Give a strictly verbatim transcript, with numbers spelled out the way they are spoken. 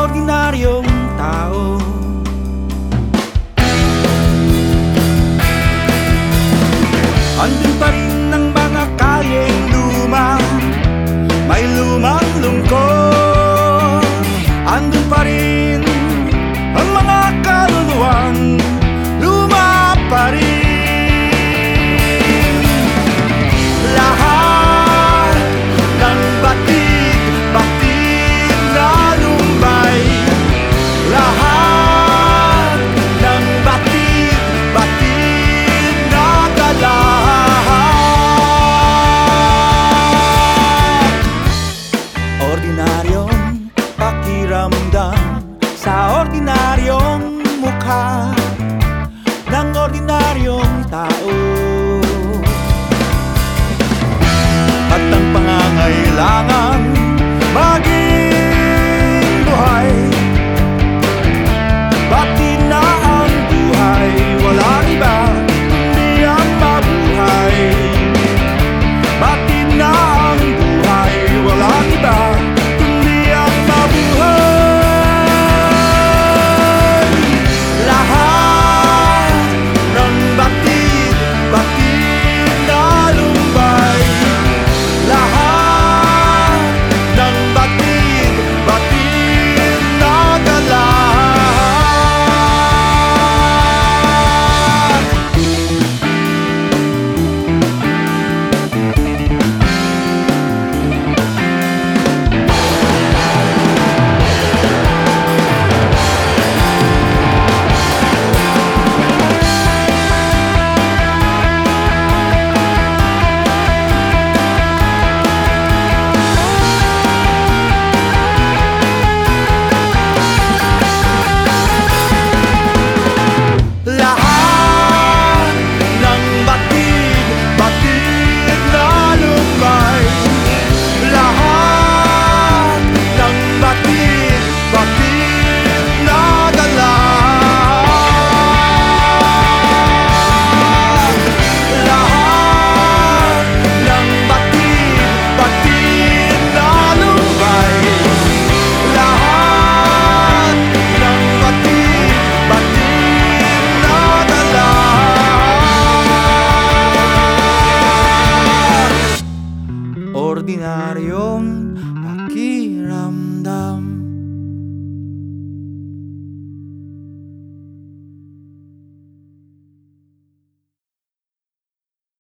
ordinaryong tao. Andun pa rin ang mga kalyeng luma, may lumang lungkot. Andun pa rin ang mga kaluluwang luma pa rin. Lahat ng batid-batid na lumbay, lahat ng batid-batid na galak. Ordinaryong pakiramdam sa ordinaryong mukha ng ordinaryong tao. At ang pangangailangan maging buhay, batid na ang buhay, walang iba kundi ang mabuhay. Batid na ang buhay, walang iba kundi ang mabuhay. Lahat ng batid, batid na lumbay, lahat ng batid, batid na galak. Lahat ng batid, batid na lumbay, lahat ng batid, batid na galak. Lahat ng batid, batid na lumbay, lahat ng batid, batid na galak. Ordinaryong pakiramdam.